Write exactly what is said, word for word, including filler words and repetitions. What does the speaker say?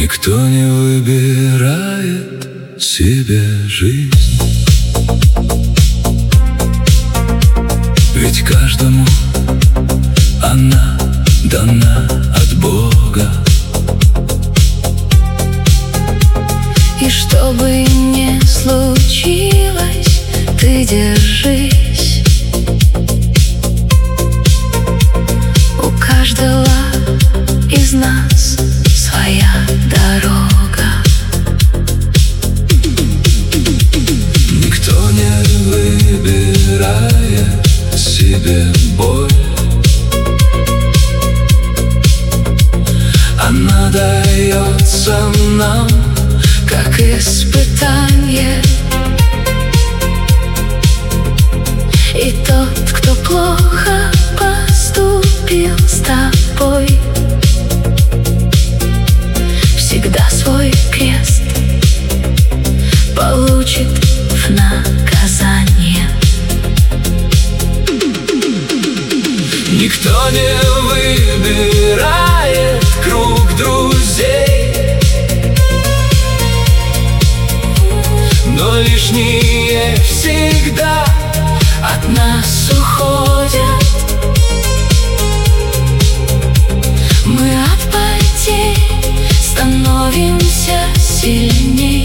Никто не выбирает себе жизнь, ведь каждому она дана от Бога. И что бы ни случилось, ты держись. У каждого из нас своя дорога. Никто не выбирает себе боль, она дается нам как испытание. И тот, кто плохо поступил с тобой, всегда свой крест получит в наказание. Никто не выбирает круг друзей, но лишние всегда от нас уходят. Мы от потерь становимся сильней.